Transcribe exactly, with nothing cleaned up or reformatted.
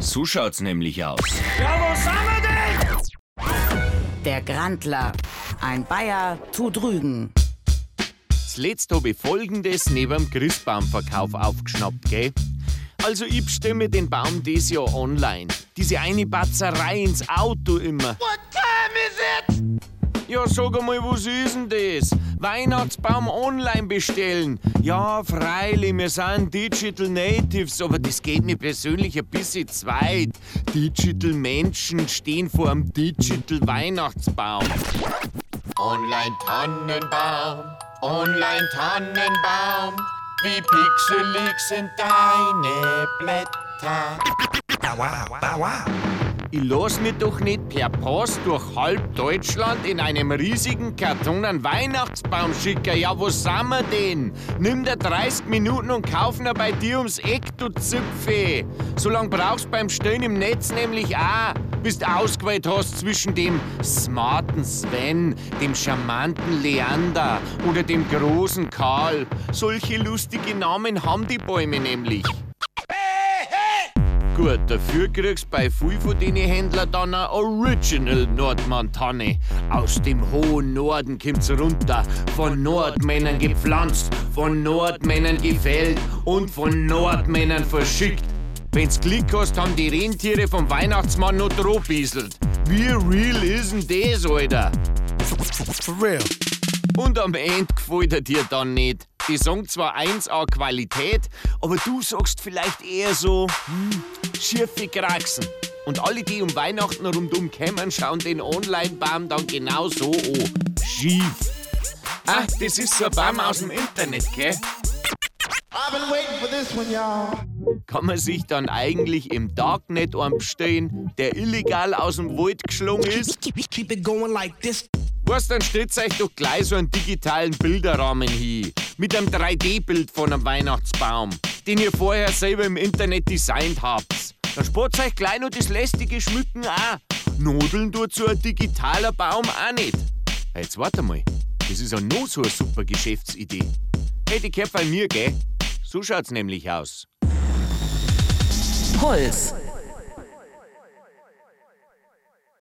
So schaut's nämlich aus. Ja, wo sind wir denn? Der Grandler. Ein Bayer tut Rügen. Zuletzt habe ich Folgendes neben dem Christbaumverkauf aufgeschnappt, gell? Also ich bestelle mir den Baum dieses Jahr online. Diese eine Batzerei ins Auto immer. What time is it? Ja, sag einmal, was ist denn das? Weihnachtsbaum online bestellen. Ja, freilich, wir sind Digital Natives, aber das geht mir persönlich ein bisschen zu weit. Digital Menschen stehen vor einem Digital Weihnachtsbaum. Online Tannenbaum, online Tannenbaum, wie pixelig sind deine Blätter. Ich lass mich doch nicht per Post durch halb Deutschland in einem riesigen Karton einen Weihnachtsbaum schicken. Ja, wo sind wir denn? Nimm dir dreißig Minuten und kauf ihn bei dir ums Eck, du Zipfe. So lang brauchst du beim Stellen im Netz nämlich auch, bis du ausgewählt hast zwischen dem smarten Sven, dem charmanten Leander oder dem großen Karl. Solche lustige Namen haben die Bäume nämlich. Gut, dafür kriegst du bei viel von den Händlern dann eine Original Nordmantanne. Aus dem hohen Norden kommt's runter, von Nordmännern gepflanzt, von Nordmännern gefällt und von Nordmännern verschickt. Wenn's Glück hast, haben die Rentiere vom Weihnachtsmann noch drobieselt. Wie real ist denn das, Alter? For real. Und am Ende gefällt er dir dann nicht. Die sagen zwar eins A Qualität, aber du sagst vielleicht eher so, hm, schiefe Kraxen. Und alle, die um Weihnachten rundum kämen, schauen den Online-Baum dann genau so an. Schief. Ah, das ist so ein Baum aus dem Internet, gell? I've been waiting for this one, y'all. Kann man sich dann eigentlich im Darknet einen bestellen, der illegal aus dem Wald geschlungen ist? Keep it going like this. Was, dann stellt euch doch gleich so einen digitalen Bilderrahmen hin. Mit einem drei D Bild von einem Weihnachtsbaum, den ihr vorher selber im Internet designt habt. Dann spart euch gleich noch das lästige Schmücken auch. Nodeln tut so ein digitaler Baum auch nicht. Jetzt warte mal, das ist ja noch so eine super Geschäftsidee. Hey, die gehört bei mir, gell? So schaut's nämlich aus. Puls.